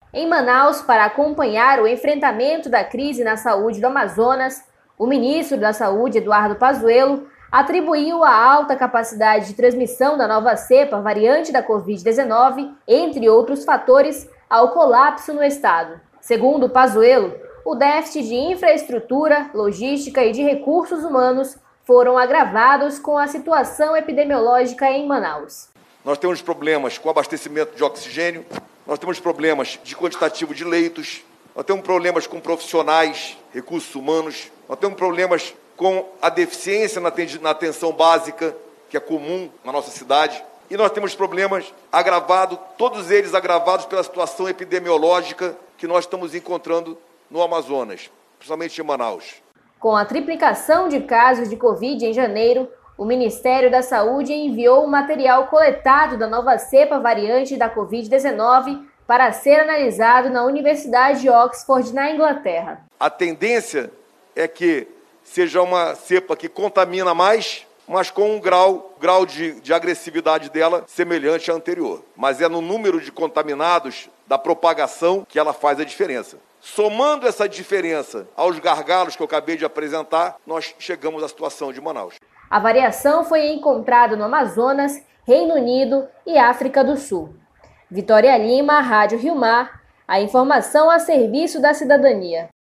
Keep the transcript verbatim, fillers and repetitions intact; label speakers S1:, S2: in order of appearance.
S1: Em Manaus, para acompanhar o enfrentamento da crise na saúde do Amazonas, o ministro da Saúde, Eduardo Pazuello, atribuiu a alta capacidade de transmissão da nova cepa variante da covid dezenove, entre outros fatores, ao colapso no estado. Segundo Pazuello, o déficit de infraestrutura, logística e de recursos humanos foram agravados com a situação epidemiológica em Manaus.
S2: Nós temos problemas com abastecimento de oxigênio, nós temos problemas de quantitativo de leitos, nós temos problemas com profissionais, recursos humanos, nós temos problemas com a deficiência na atenção básica, que é comum na nossa cidade, e nós temos problemas agravados, todos eles agravados pela situação epidemiológica que nós estamos encontrando no Amazonas, principalmente em Manaus.
S1: Com a triplicação de casos de Covid em janeiro, o Ministério da Saúde enviou o material coletado da nova cepa variante da covid dezenove para ser analisado na Universidade de Oxford, na Inglaterra.
S2: A tendência é que seja uma cepa que contamina mais, mas com um grau, grau de, de agressividade dela semelhante à anterior. Mas é no número de contaminados, da propagação, que ela faz a diferença. Somando essa diferença aos gargalos que eu acabei de apresentar, nós chegamos à situação de Manaus.
S1: A variação foi encontrada no Amazonas, Reino Unido e África do Sul. Vitória Lima, Rádio Rio Mar, a informação a serviço da cidadania.